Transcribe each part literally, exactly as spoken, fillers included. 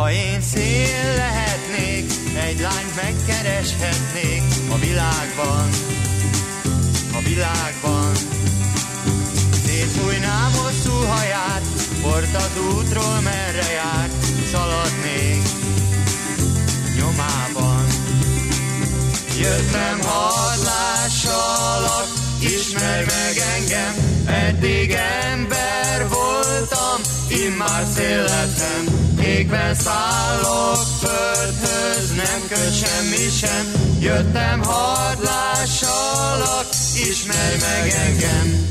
Ha én szél lehetnék, egy lányt megkereshetnék a világban, a világban. Szétfújnám hosszú haját, port az útról merre járt, szaladnék nyomában. Jöttem, hadd lássalak, ismerj meg engem, eddig ember voltam, immár szél lettem. Égben szállok, földhöz nem köt semmi sem. Jöttem, hadd lássalak, ismerj meg engem.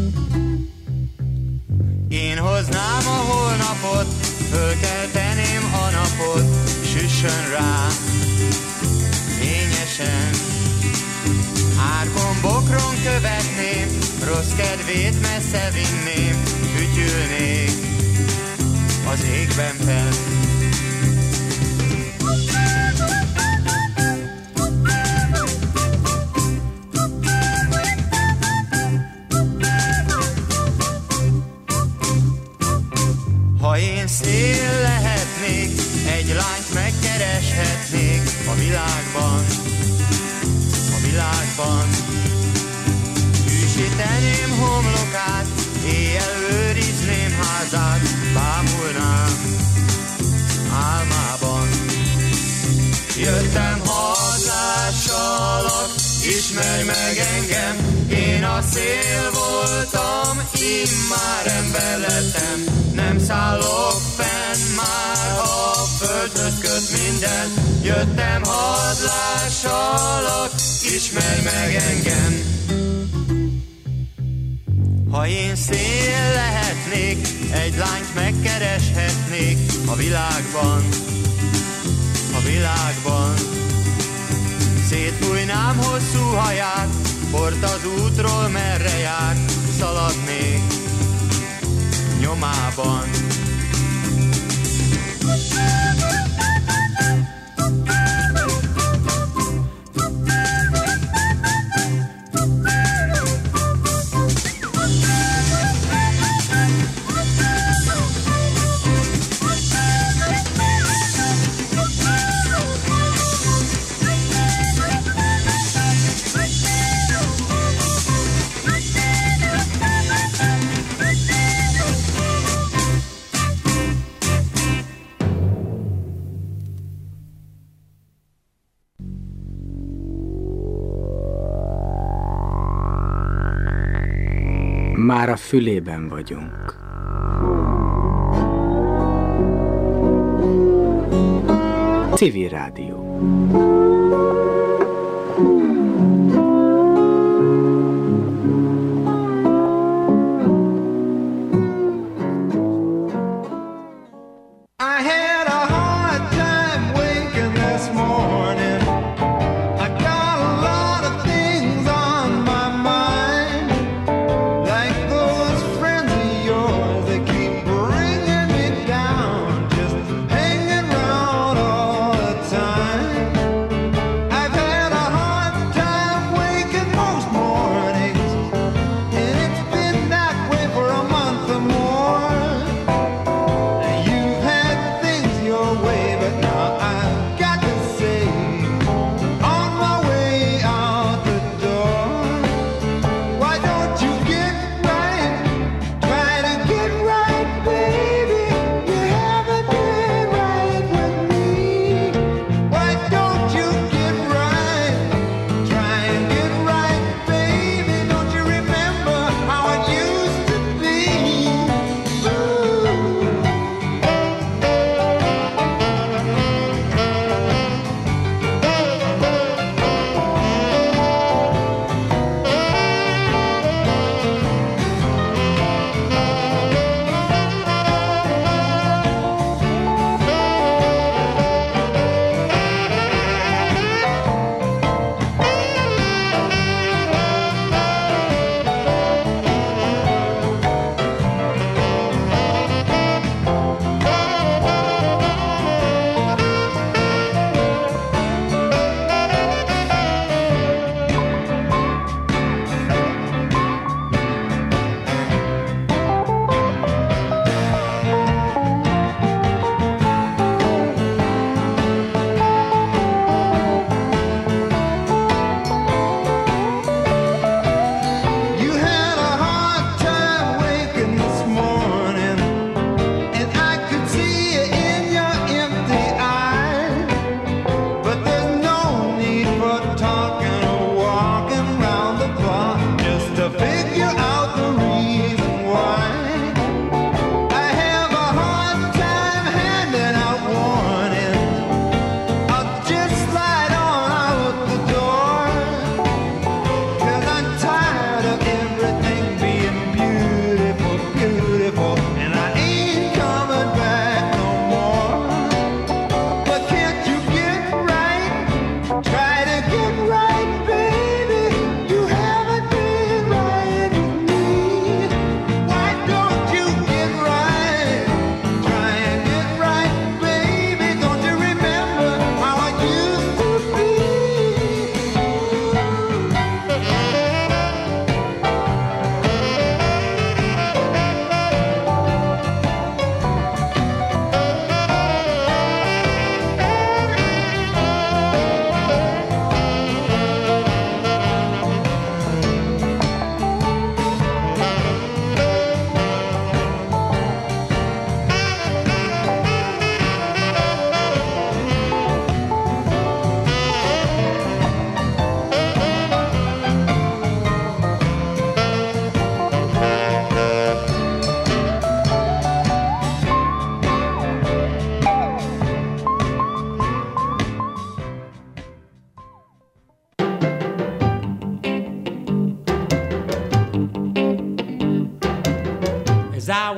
Én hoznám a holnapot, fölkelteném a napot, süssön rá fényesen. Árkon, bokron követném, rossz kedvét messze vinném, fütyülnék az égben fenn. Ha én szél lehetnék, egy lányt megkereshetnék a világban, a világban. Hűsíteném homlokát, éjjel őrizném házát, bámulnám álmában. Jöttem, hadd lássalak, ismerj meg engem, én a szél voltam, immár ember lettem. Nem szállok fenn már, a földhöz köt minden. Jöttem, hadd lássalak, ismerj meg engem. Ha én szél lehetnék, egy lányt megkereshetnék a világban, a világban. Szétfújnám hosszú haját, port az útról merre jár, szaladnék nyomában. Már a fülében vagyunk. Civil Rádió. Time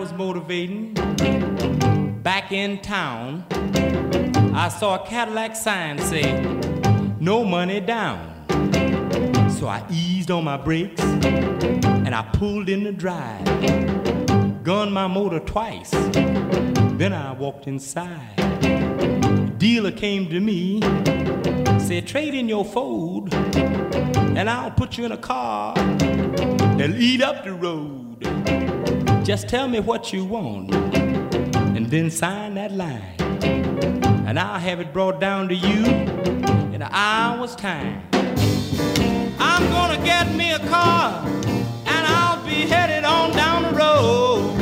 was motivating, back in town, I saw a Cadillac sign say, no money down. So I eased on my brakes and I pulled in the drive, gunned my motor twice, then I walked inside. The dealer came to me, said, trade in your Ford and I'll put you in a car that'll eat up the road. Just tell me what you want and then sign that line, and I'll have it brought down to you in an hour's time. I'm gonna get me a car and I'll be headed on down the road.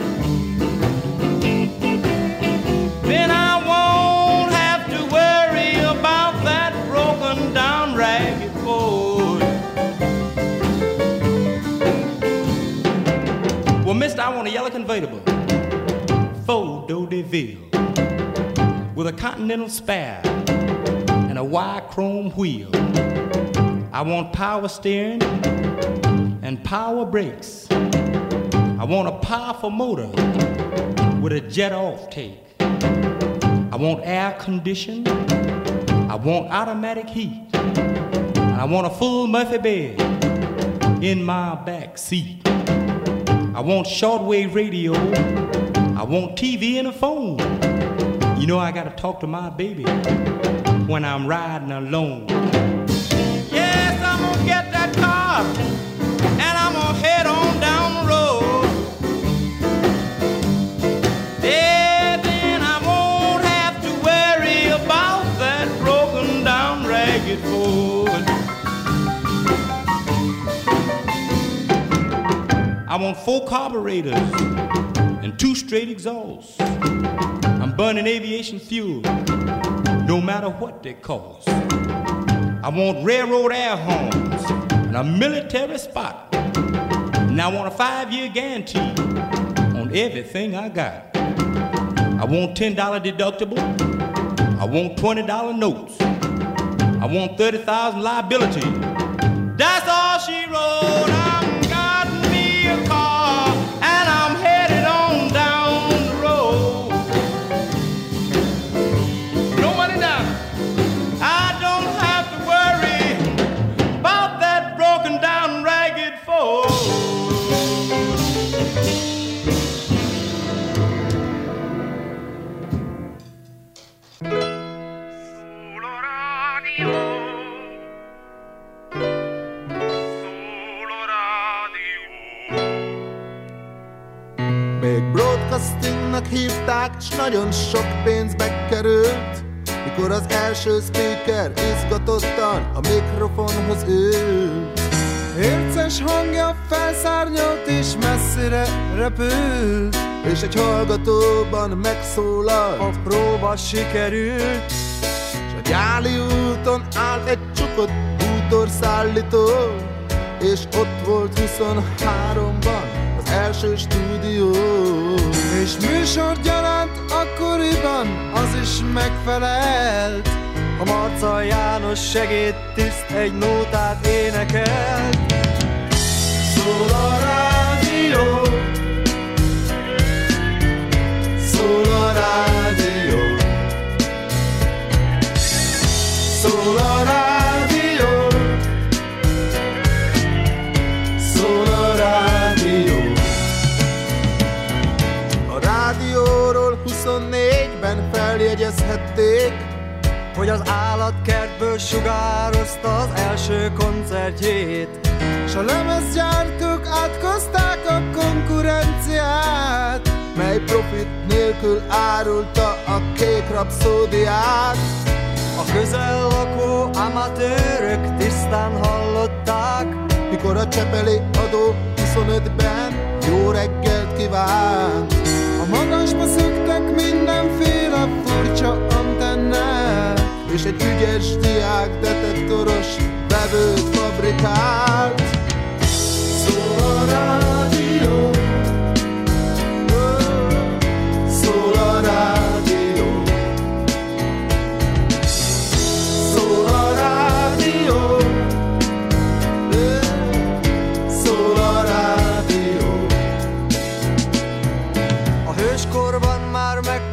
Then I won't have to worry about that broken down ragged Ford. Well, mister, I want a yellow convertible, Ford D'Odeville, with a Continental spare and a wide chrome wheel. I want power steering and power brakes. I want a powerful motor with a jet off take. I want air conditioning. I want automatic heat. And I want a full Murphy bed in my back seat. I want shortwave radio. I want T V and a phone. You know I gotta talk to my baby when I'm riding alone. Yes, I'm gonna get that car and I'm gonna head on down the road. Yeah, then I won't have to worry about that broken down ragged Ford. I want four carburetors and two straight exhausts. I'm burning aviation fuel, no matter what they cost. I want railroad air horns and a military spot. And I want a five-year guarantee on everything I got. I want ten dollar deductible. I want twenty dollar notes. I want thirty thousand liability. That's all she wrote. I'm got me a car and I'm headed on down the road. No money down. I don't have to worry about that broken down ragged Ford. Solo radio. Solo radio. Még broadcastingnak hívták, s nagyon sok pénzbe került, mikor az első speaker izgatottan a mikrofonhoz ült. Érces hangja felszárnyalt és messzire repült, és egy hallgatóban megszólalt, a próba sikerült. S a Gyáli úton állt egy csukott bútorszállító, és ott volt huszonháromban az első stúdió. És műsorgyaránt akkoriban az is megfelelt, a Marcay János segédtiszt egy nótát énekelt. Szól a rádió, szól a rádió, szól a rádió, szól a rádió. A rádióról huszonnégyben feljegyezhették, hogy az állatkertből sugározta az első koncertjét, s a lemezgyártók átkozták a konkurenciát, mely profit nélkül árulta a kék rapszódiát. A közel lakó amatőrök tisztán hallották, mikor a Csepeli adó huszonötben jó reggelt kívánt. A magasba szöktek mindenféle furcsa antennák, és egy ügyes diák detektoros vevőt fabrikált. Szól a rádió, szól a rádió, szól a rádió, szól a rádió.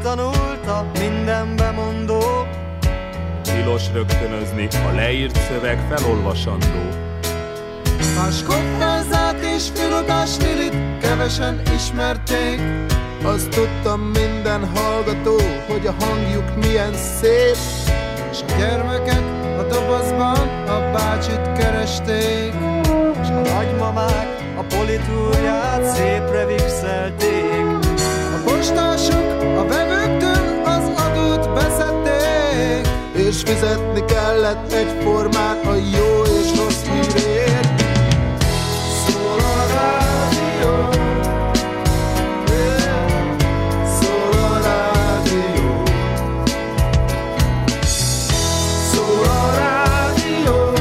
tanulta minden bemondó. Tilos rögtönözni, a leírt szöveg felolvasandó. Más kockázát és filogas stilit kevesen ismerték. Azt tudtam minden hallgató, hogy a hangjuk milyen szép. És a gyermekek a dobozban a bácsit keresték. És a nagymamák a politúrját szépre vixelték. A postások a vevőktől az adót beszedték. És fizetni kellett egyformán a jó és rossz hírért. Szól a rádió, szól a rádió, szól a rádió,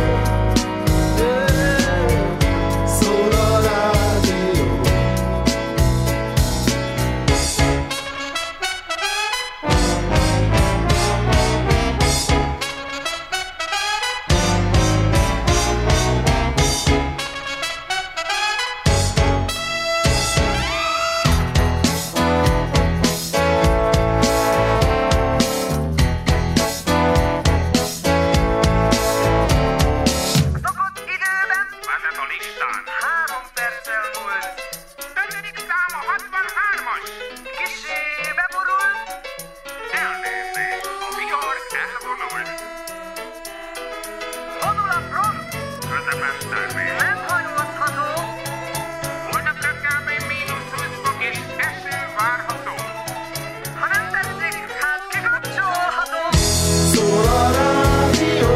szól a rádió. Szokott időben vezet a listán. Három perccel múlt. Ötödik száma hatvanhármas. Kissé beborult. Elnézést, a vihar elvonult. Vonul a front. Közepes termék. Nem hajózható. Holnap legkb. mínusz húsz fok és eső várható. Ha nem tetszik, hát kikapcsolható. Szól a rádió,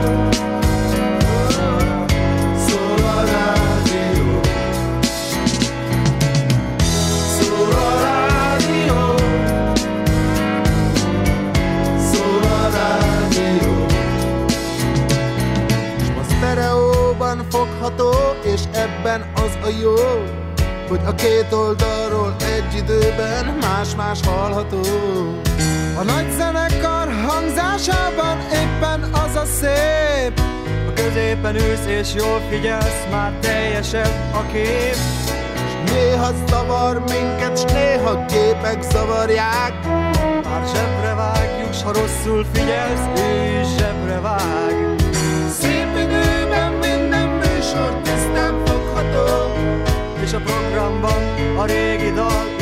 szól a rádió, szól a rádió, szól a rádió. S ma sztereóban fogható, és ebben az a jó, hogy a két oldalról egy időben más-más hallható. A nagy zenekar hangzásában éppen az a szép. A középen ülsz és jól figyelsz, már teljesebb a kép. S néha zavar minket, s néha képek zavarják. Már zsebre vágjuk, s ha rosszul figyelsz, ő is zsebre vág. Szép időben minden műsor tisztán fogható. És a programban a régi dal